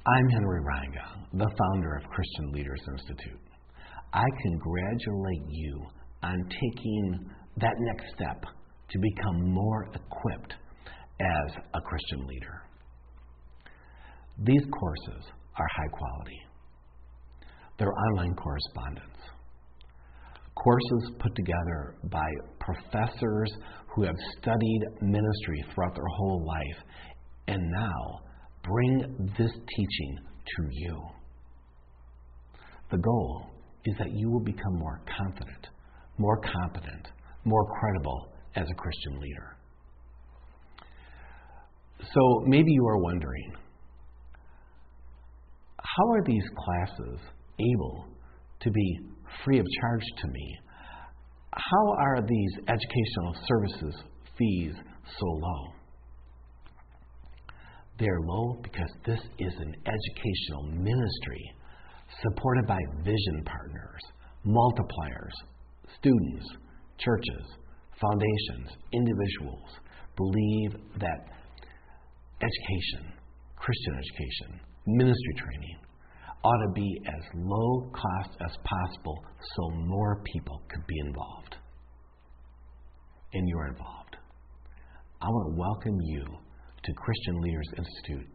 I'm Henry Ranga, the founder of Christian Leaders Institute. I congratulate you on taking that next step to become more equipped as a Christian leader. These courses are high quality. They're online correspondence. Courses put together by professors who have studied ministry throughout their whole life and now bring this teaching to you. The goal is that you will become more confident, more competent, more credible as a Christian leader. So maybe you are wondering, how are these classes able to be free of charge to me? How are these educational services fees so low? They're low because this is an educational ministry supported by vision partners, multipliers, students, churches, foundations, individuals believe that education, Christian education, ministry training ought to be as low cost as possible so more people could be involved. And you're involved. I want to welcome you to Christian Leaders Institute